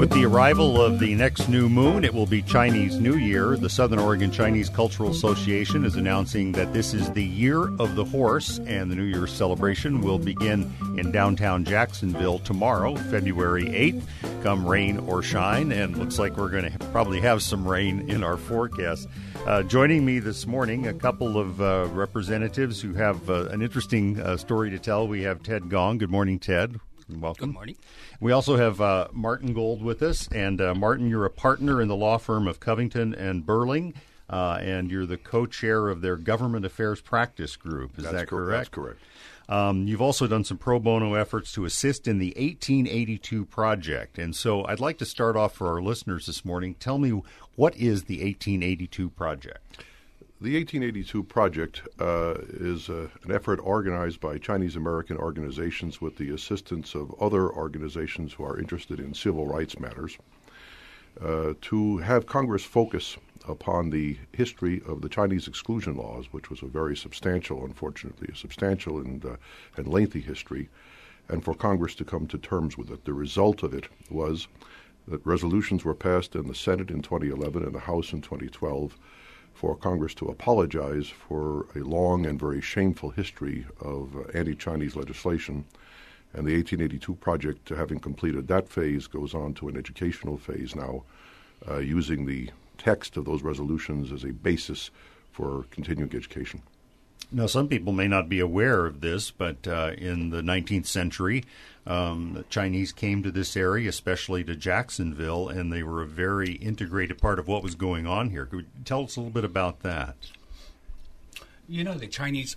With the arrival of the next new moon, it will be Chinese New Year. The Southern Oregon Chinese Cultural Association is announcing that this is the Year of the Horse, and the New Year's celebration will begin in downtown Jacksonville tomorrow, February 8th, come rain or shine, and looks like we're going to probably have some rain in our forecast. Joining me this morning, a couple of representatives who have an interesting story to tell. We have Ted Gong. Good morning, Ted. Welcome. Good morning. We also have Martin Gold with us. And Martin, you're a partner in the law firm of Covington and Burling, and you're the co-chair of their government affairs practice group. Is that correct? That's correct. You've also done some pro bono efforts to assist in the 1882 project. And so I'd like to start off for our listeners this morning. Tell me, what is the 1882 project? The 1882 project is an effort organized by Chinese-American organizations with the assistance of other organizations who are interested in civil rights matters to have Congress focus upon the history of the Chinese exclusion laws, which was a very substantial, unfortunately, and lengthy history, and for Congress to come to terms with it. The result of it was that resolutions were passed in the Senate in 2011 and the House in 2012 for Congress to apologize for a long and very shameful history of anti-Chinese legislation. And the 1882 project, having completed that phase, goes on to an educational phase now, using the text of those resolutions as a basis for continuing education. Now, some people may not be aware of this, but in the 19th century, the Chinese came to this area, especially to Jacksonville, and they were a very integrated part of what was going on here. Could you tell us a little bit about that? You know, the Chinese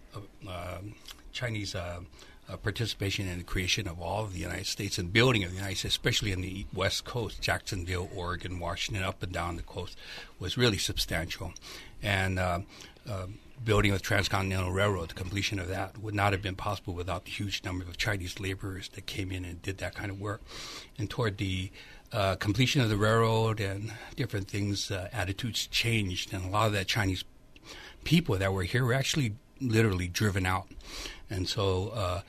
participation in the creation of all of the United States and building of the United States, especially in the West Coast, Jacksonville, Oregon, Washington, up and down the coast, was really substantial. And building of the Transcontinental Railroad, the completion of that would not have been possible without the huge number of Chinese laborers that came in and did that kind of work. And toward the completion of the railroad and different things, attitudes changed, and a lot of that Chinese people that were here were actually literally driven out. And so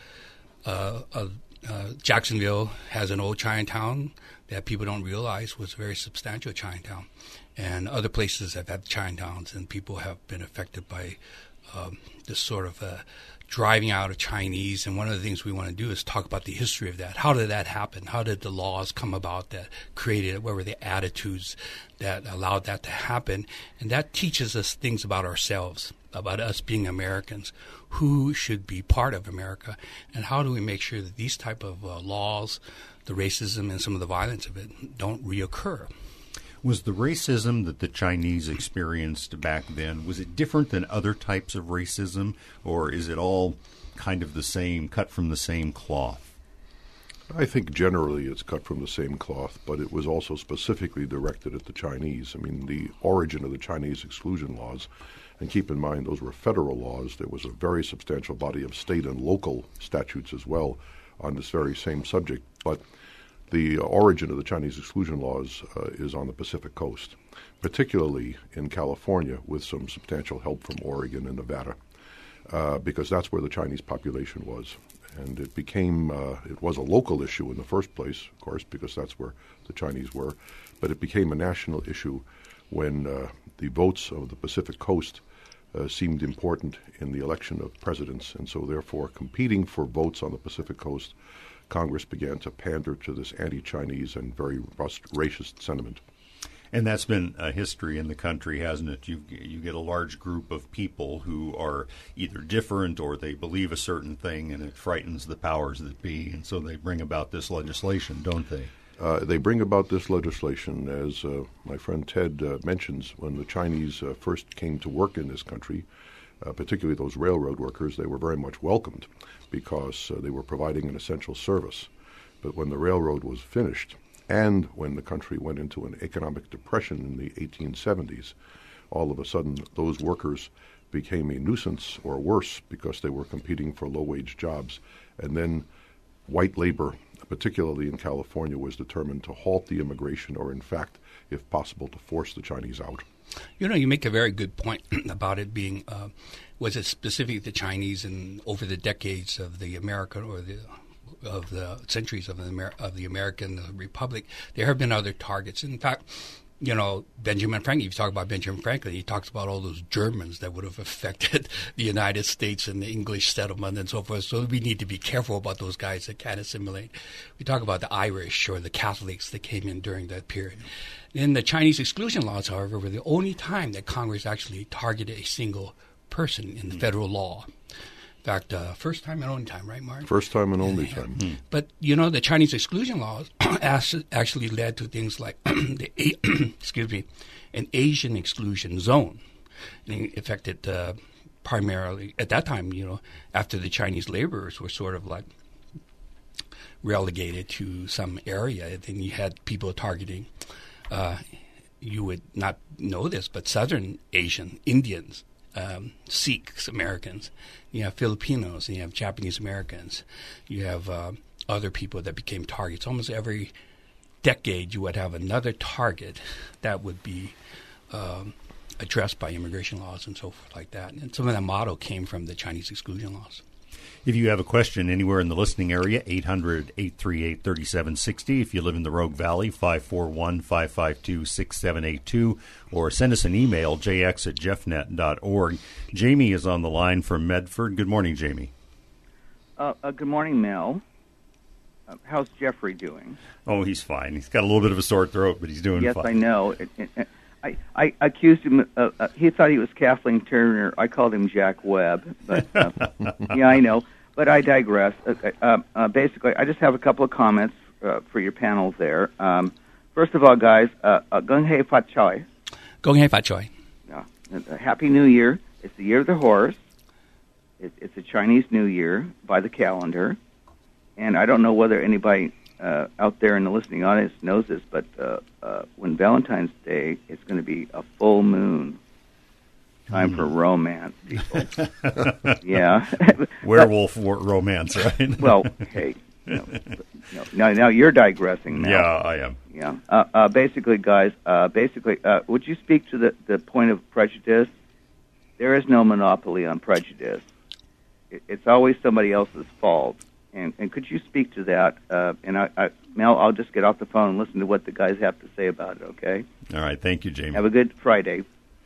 Jacksonville has an old Chinatown that people don't realize was a very substantial Chinatown. And other places have had Chinatowns, and people have been affected by this sort of driving out of Chinese. And one of the things we want to do is talk about the history of that. How did that happen? How did the laws come about that created it? What were the attitudes that allowed that to happen? And that teaches us things about ourselves, about us being Americans, who should be part of America, and how do we make sure that these type of laws, the racism and some of the violence of it, don't reoccur. Was the racism that the Chinese experienced back then, was it different than other types of racism, or is it all kind of the same, cut from the same cloth? I think generally it's cut from the same cloth, but it was also specifically directed at the Chinese. I mean, the origin of the Chinese exclusion laws, and keep in mind those were federal laws. There was a very substantial body of state and local statutes as well on this very same subject, but the origin of the Chinese exclusion laws is on the Pacific Coast, particularly in California, with some substantial help from Oregon and Nevada, because that's where the Chinese population was. And it became, it was a local issue in the first place, of course, because that's where the Chinese were, but it became a national issue when the votes of the Pacific Coast seemed important in the election of presidents, and so therefore competing for votes on the Pacific Coast, Congress began to pander to this anti-Chinese and very racist sentiment. And that's been a history in the country, hasn't it? You get a large group of people who are either different or they believe a certain thing, and it frightens the powers that be, and so they bring about this legislation, don't they? They bring about this legislation, as my friend Ted mentions, when the Chinese first came to work in this country, particularly those railroad workers, they were very much welcomed because they were providing an essential service. But when the railroad was finished, and when the country went into an economic depression in the 1870s, all of a sudden those workers became a nuisance, or worse, because they were competing for low-wage jobs. And then white labor, particularly in California, was determined to halt the immigration, or in fact, if possible, to force the Chinese out. You know, you make a very good point about it being, was it specific to Chinese, and over the decades of the American or the of the centuries of the American Republic, there have been other targets. In fact, Benjamin Franklin, if you talk about Benjamin Franklin, he talks about all those Germans that would have affected the United States and the English settlement and so forth. So we need to be careful about those guys that can't assimilate. We talk about the Irish or the Catholics that came in during that period. In the Chinese exclusion laws, however, were the only time that Congress actually targeted a single person in the federal law. In fact, first time and only time, right, Mark? First time and only time. But, the Chinese exclusion laws actually led to things like an Asian exclusion zone. And it affected primarily, at that time, after the Chinese laborers were sort of like relegated to some area, then you had people targeting, you would not know this, but Southern Asian, Indians, Sikhs, Americans. You have Filipinos, and you have Japanese Americans. You have other people that became targets. Almost every decade you would have another target that would be addressed by immigration laws and so forth like that. And some of that motto came from the Chinese exclusion laws. If you have a question anywhere in the listening area, 800-838-3760. If you live in the Rogue Valley, 541-552-6782. Or send us an email, jx@jeffnet.org. Jamie is on the line from Medford. Good morning, Jamie. Good morning, Mel. How's Jeffrey doing? Oh, he's fine. He's got a little bit of a sore throat, but he's doing fine. Yes, I know. I accused him. He thought he was Kathleen Turner. I called him Jack Webb. But yeah, I know. But I digress. Basically, I just have a couple of comments for your panel there. First of all, guys, Gong Hei Fat Choi. Gong Hei Fat Choi. Yeah. Happy New Year. It's the year of the horse. It's a Chinese New Year by the calendar. And I don't know whether anybody out there in the listening audience knows this, but when Valentine's Day, it's going to be a full moon. Time for romance, people. Yeah. Werewolf romance, right? Well, hey. Now you're digressing now. Yeah, I am. Yeah. Basically, guys, would you speak to the point of prejudice? There is no monopoly on prejudice. It's always somebody else's fault. And could you speak to that? Mel, I'll just get off the phone and listen to what the guys have to say about it, okay? All right. Thank you, Jamie. Have a good Friday.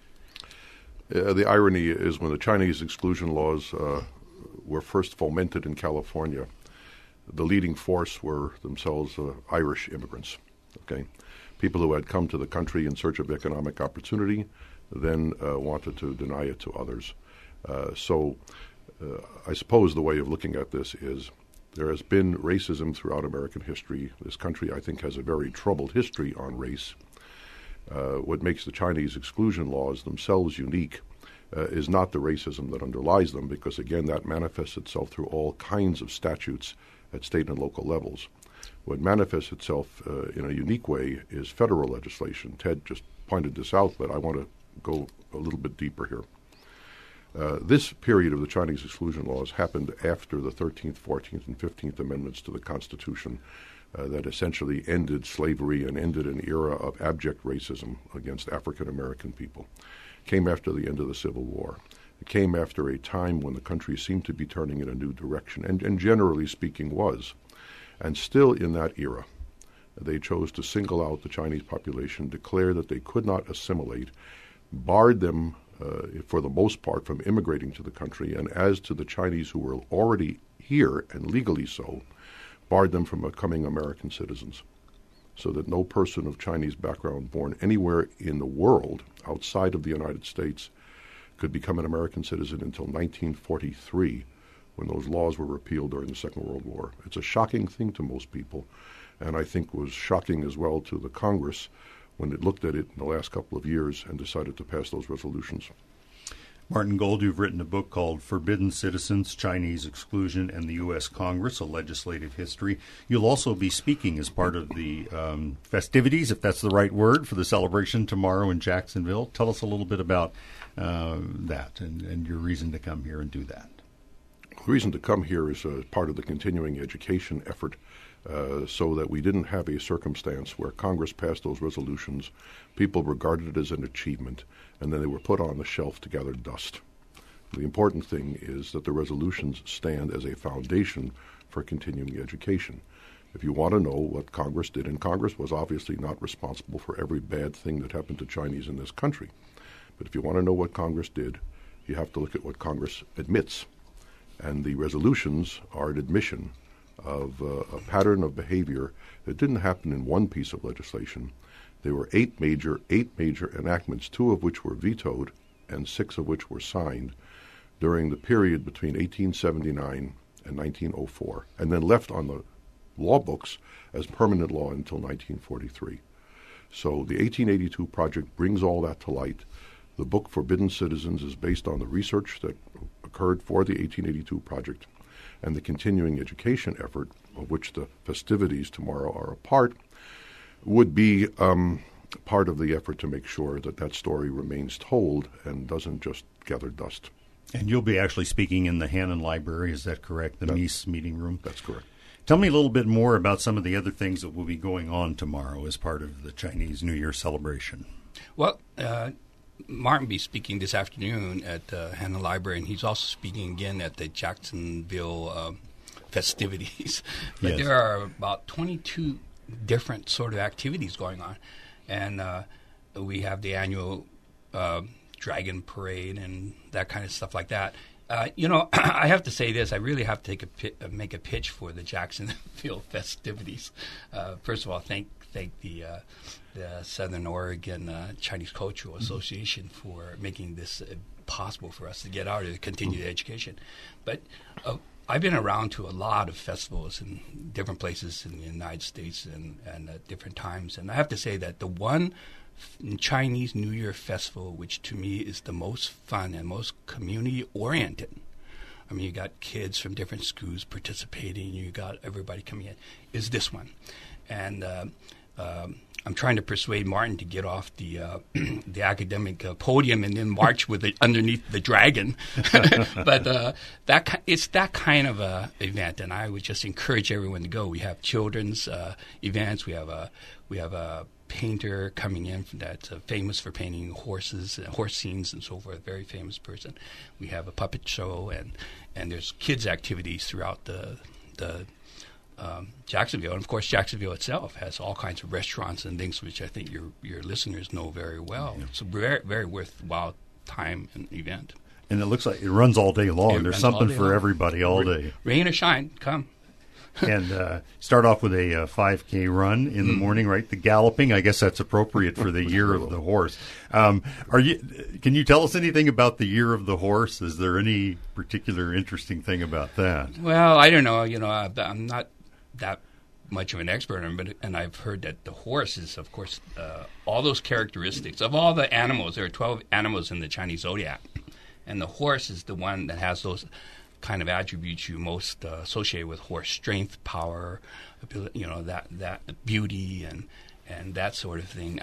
The irony is when the Chinese exclusion laws were first fomented in California, the leading force were themselves Irish immigrants, okay? People who had come to the country in search of economic opportunity, then wanted to deny it to others. So I suppose the way of looking at this is there has been racism throughout American history. This country, I think, has a very troubled history on race. What makes the Chinese exclusion laws themselves unique is not the racism that underlies them, because, again, that manifests itself through all kinds of statutes at state and local levels. What manifests itself in a unique way is federal legislation. Ted just pointed this out, but I want to go a little bit deeper here. This period of the Chinese exclusion laws happened after the 13th, 14th, and 15th Amendments to the Constitution that essentially ended slavery and ended an era of abject racism against African American people. Came after the end of the Civil War. It came after a time when the country seemed to be turning in a new direction, and generally speaking was. And still in that era, they chose to single out the Chinese population, declare that they could not assimilate, barred them for the most part from immigrating to the country, and as to the Chinese who were already here, and legally so, barred them from becoming American citizens, so that no person of Chinese background born anywhere in the world outside of the United States could become an American citizen until 1943, when those laws were repealed during the Second World War. It's a shocking thing to most people, and I think was shocking as well to the Congress when it looked at it in the last couple of years and decided to pass those resolutions. Martin Gold, you've written a book called Forbidden Citizens, Chinese Exclusion, and the U.S. Congress, a Legislative History. You'll also be speaking as part of the festivities, if that's the right word, for the celebration tomorrow in Jacksonville. Tell us a little bit about that and your reason to come here and do that. The reason to come here is part of the continuing education effort, so that we didn't have a circumstance where Congress passed those resolutions, people regarded it as an achievement, and then they were put on the shelf to gather dust. The important thing is that the resolutions stand as a foundation for continuing education. If you want to know what Congress did, and Congress was obviously not responsible for every bad thing that happened to Chinese in this country, but if you want to know what Congress did, you have to look at what Congress admits. And the resolutions are an admission of a pattern of behavior that didn't happen in one piece of legislation. There were eight major enactments, 2 of which were vetoed and 6 of which were signed during the period between 1879 and 1904, and then left on the law books as permanent law until 1943. So the 1882 project brings all that to light. The book Forbidden Citizens is based on the research that occurred for the 1882 project, and the continuing education effort, of which the festivities tomorrow are a part, would be part of the effort to make sure that that story remains told and doesn't just gather dust. And you'll be actually speaking in the Hannon Library, is that correct? The Mies meeting room? That's correct. Tell me a little bit more about some of the other things that will be going on tomorrow as part of the Chinese New Year celebration. Well, Martin will be speaking this afternoon at Hannon Library, and he's also speaking again at the Jacksonville festivities. But there are about 22 different sort of activities going on. And we have the annual Dragon Parade and that kind of stuff like that. I have to say this. I really have to make a pitch for the Jacksonville festivities. First of all, thank the Southern Oregon Chinese Cultural Association for making this possible for us to get out and continue the education. But I've been around to a lot of festivals in different places in the United States and at different times. And I have to say that the one Chinese New Year festival, which to me is the most fun and most community-oriented. I mean, you got kids from different schools participating. You got everybody coming in. Is this one, and I'm trying to persuade Martin to get off the academic podium and then march with it underneath the dragon. But it's that kind of a event, and I would just encourage everyone to go. We have children's events. We have a painter coming in that's famous for painting horses, horse scenes, and so forth. Very famous person. We have a puppet show, and there's kids' activities throughout the Jacksonville, and of course Jacksonville itself has all kinds of restaurants and things which I think your listeners know very well. Yeah. It's a very, very worthwhile time and event. And it looks like it runs all day long. There's something for everybody all day. Rain or shine, come. And start off with a 5K run in the morning, right? The galloping, I guess that's appropriate for the Year of the Horse. Can you tell us anything about the Year of the Horse? Is there any particular interesting thing about that? Well, I don't know. I'm not that much of an expert on it, and I've heard that the horse is, of course, all those characteristics. Of all the animals, there are 12 animals in the Chinese zodiac, and the horse is the one that has those kind of attributes you most associate with horse: strength, power, ability, that beauty and that sort of thing.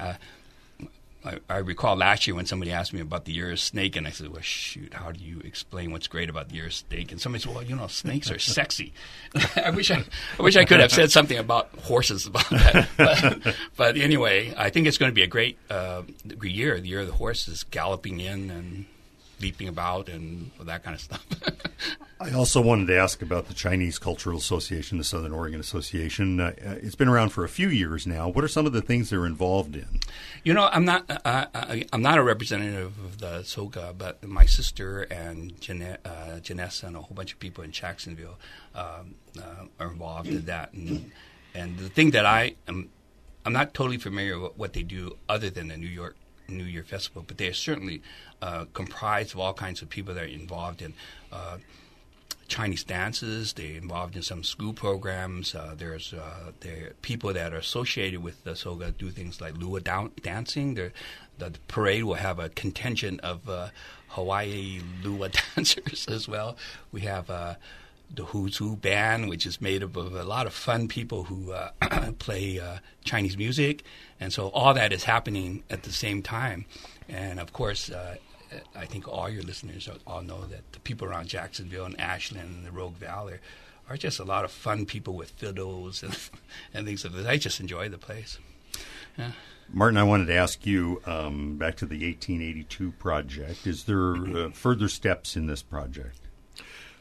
I recall last year when somebody asked me about the year of snake, and I said, well, shoot, how do you explain what's great about the year of snake? And somebody said, well, snakes are sexy. I wish I could have said something about horses about that. But anyway, I think it's going to be a great year. The Year of the Horse is galloping in and leaping about and that kind of stuff. I also wanted to ask about the Chinese Cultural Association, the Southern Oregon Association. It's been around for a few years now. What are some of the things they're involved in? I'm not a representative of the SOGA, but my sister and Janessa and a whole bunch of people in Jacksonville are involved in that. And the thing that I'm not totally familiar with what they do other than the New Year Festival, but they are certainly comprised of all kinds of people that are involved in Chinese dances. They're involved in some school programs. There are people that are associated with the SOGA do things like Lua dancing. The parade will have a contingent of Hawaii Lua dancers as well. We have the Who's Who band, which is made up of a lot of fun people who play Chinese music. And so all that is happening at the same time. And, of course, I think all your listeners all know that the people around Jacksonville and Ashland and the Rogue Valley are just a lot of fun people with fiddles and things like that. I just enjoy the place. Yeah. Martin, I wanted to ask you, back to the 1882 project, is there further steps in this project?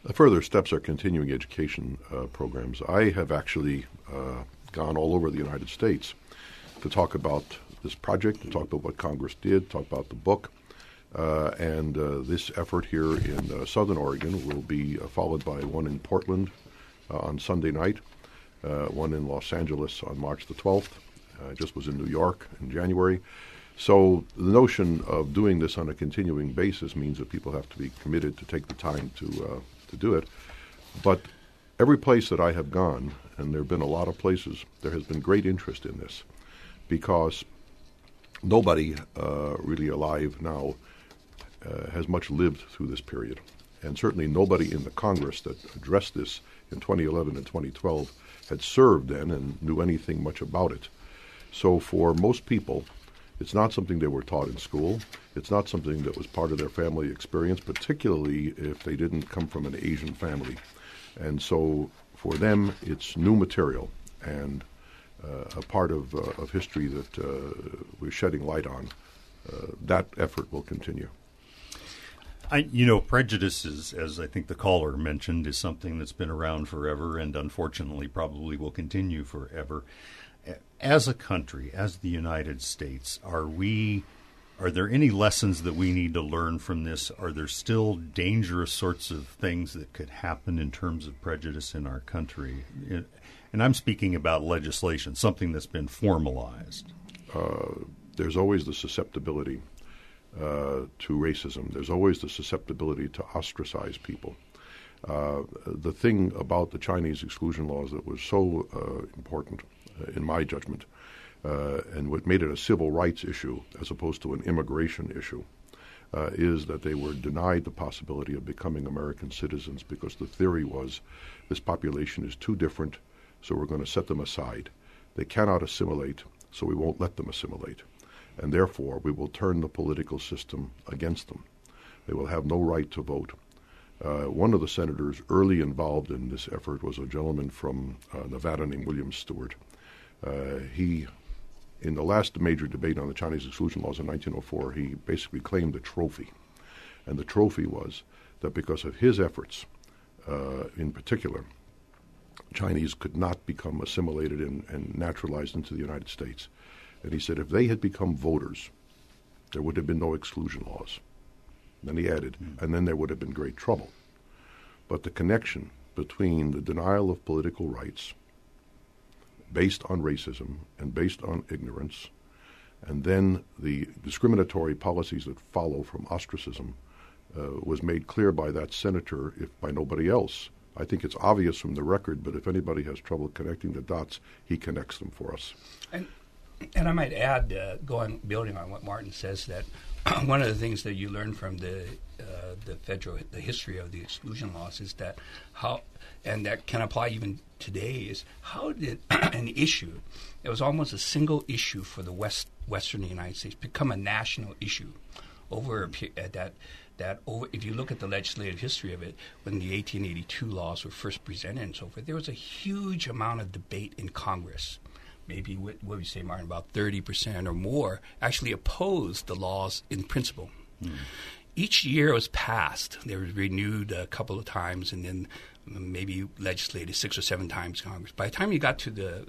Further steps are continuing education programs. I have actually gone all over the United States to talk about this project, to talk about what Congress did, talk about the book. And this effort here in Southern Oregon will be followed by one in Portland on Sunday night, one in Los Angeles on March the 12th. Just was in New York in January. So the notion of doing this on a continuing basis means that people have to be committed to take the time to do it. But every place that I have gone, and there have been a lot of places, there has been great interest in this because nobody really alive now has much lived through this period. And certainly nobody in the Congress that addressed this in 2011 and 2012 had served then and knew anything much about it. So for most people, it's not something they were taught in school. It's not something that was part of their family experience, particularly if they didn't come from an Asian family. And so for them, it's new material and a part of history that we're shedding light on. That effort will continue. Prejudices, as I think the caller mentioned, is something that's been around forever and unfortunately probably will continue forever. As a country, as the United States, are there any lessons that we need to learn from this? Are there still dangerous sorts of things that could happen in terms of prejudice in our country? And I'm speaking about legislation, something that's been formalized. There's always the susceptibility to racism. There's always the susceptibility to ostracize people. The thing about the Chinese exclusion laws that was so important, in my judgment, and what made it a civil rights issue as opposed to an immigration issue, is that they were denied the possibility of becoming American citizens because the theory was this population is too different, so we're going to set them aside. They cannot assimilate, so we won't let them assimilate. And therefore, we will turn the political system against them. They will have no right to vote. One of the senators early involved in this effort was a gentleman from Nevada named William Stewart. He, in the last major debate on the Chinese exclusion laws in 1904, he basically claimed a trophy. And the trophy was that because of his efforts, in particular, Chinese could not become assimilated and naturalized into the United States. And he said if they had become voters, there would have been no exclusion laws. Then he added, and then there would have been great trouble. But the connection between the denial of political rights based on racism and based on ignorance, and then the discriminatory policies that follow from ostracism was made clear by that senator, if by nobody else. I think it's obvious from the record, but if anybody has trouble connecting the dots, he connects them for us. And I might add, building on what Martin says, that one of the things that you learn from the history of the exclusion laws is that and that can apply even today, is how did an issue that was almost a single issue for the Western United States become a national issue over a period if you look at the legislative history of it, when the 1882 laws were first presented and so forth, there was a huge amount of debate in Congress. Maybe, what would you say, Martin, about 30% or more actually opposed the laws in principle. Each year it was passed. They were renewed a couple of times and then maybe legislated 6 or 7 times in Congress. By the time you got to the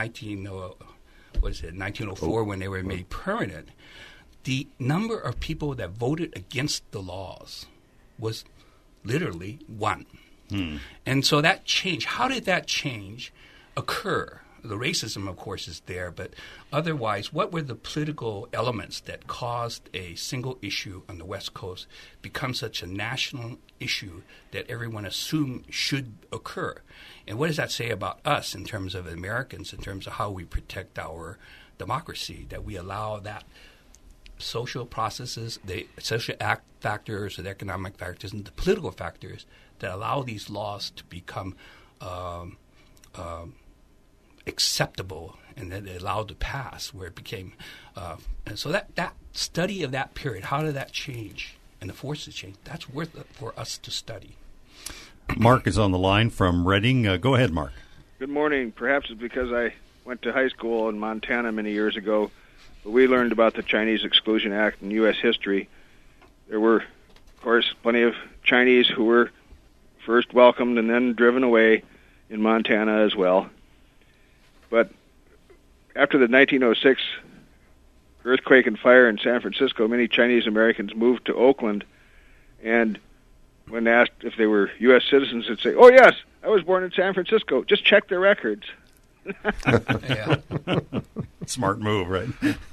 1904, when they were made permanent, the number of people that voted against the laws was literally 1. And so that change, how did that change occur? The racism, of course, is there, but otherwise, what were the political elements that caused a single issue on the West Coast become such a national issue that everyone assumed should occur? And what does that say about us in terms of Americans, in terms of how we protect our democracy, that we allow that social processes, the social factors, the economic factors, and the political factors that allow these laws to become acceptable and that it allowed to pass, where it became and so that study of that period, how did that change and the forces change, that's worth it for us to study. Mark is on the line from Reading. Go ahead, Mark. Good morning. Perhaps it's because I went to high school in Montana many years ago, but we learned about the Chinese Exclusion Act in U.S. history. There were, of course, plenty of Chinese who were first welcomed and then driven away in Montana as well. But after the 1906 earthquake and fire in San Francisco, many Chinese Americans moved to Oakland, and when asked if they were U.S. citizens, they'd say, "Oh, yes, I was born in San Francisco. Just check their records." Yeah. Smart move, right?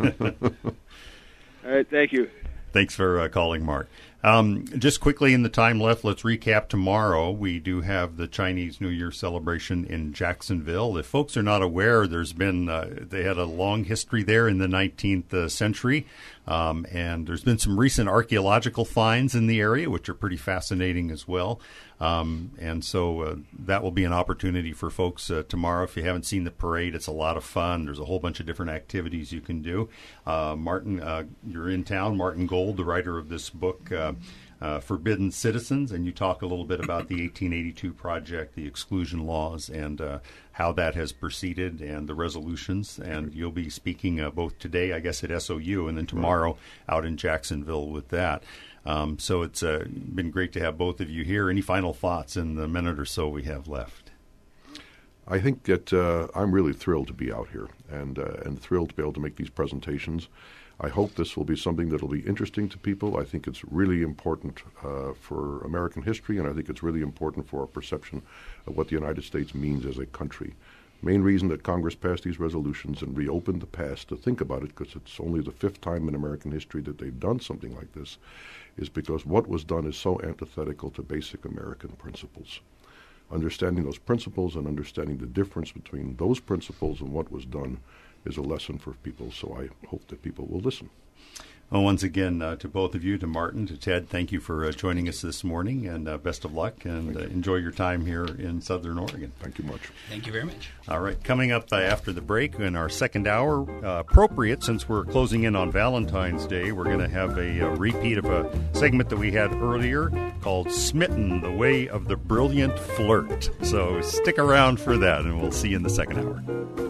All right, thank you. Thanks for calling, Mark. Just quickly in the time left, let's recap tomorrow. We do have the Chinese New Year celebration in Jacksonville. If folks are not aware, there's been they had a long history there in the 19th century, and there's been some recent archaeological finds in the area, which are pretty fascinating as well. And so that will be an opportunity for folks tomorrow. If you haven't seen the parade, it's a lot of fun. There's a whole bunch of different activities you can do. Martin, you're in town. Martin Gold, the writer of this book, Forbidden Citizens, and you talk a little bit about the 1882 project, the exclusion laws, and how that has proceeded and the resolutions. And you'll be speaking both today, I guess, at SOU, and then tomorrow out in Jacksonville with that. So it's been great to have both of you here. Any final thoughts in the minute or so we have left? I think that I'm really thrilled to be out here and thrilled to be able to make these presentations. I hope this will be something that will be interesting to people. I think it's really important for American history, and I think it's really important for our perception of what the United States means as a country. Main reason that Congress passed these resolutions and reopened the past to think about it, because it's only the 5th time in American history that they've done something like this, is because what was done is so antithetical to basic American principles. Understanding those principles and understanding the difference between those principles and what was done is a lesson for people, so I hope that people will listen. Well, once again, to both of you, to Martin, to Ted, thank you for joining us this morning, and best of luck, and enjoy your time here in Southern Oregon. Thank you much. Thank you very much. All right, coming up after the break in our second hour, appropriate since we're closing in on Valentine's Day, we're going to have a repeat of a segment that we had earlier called Smitten, the Way of the Brilliant Flirt. So stick around for that, and we'll see you in the second hour.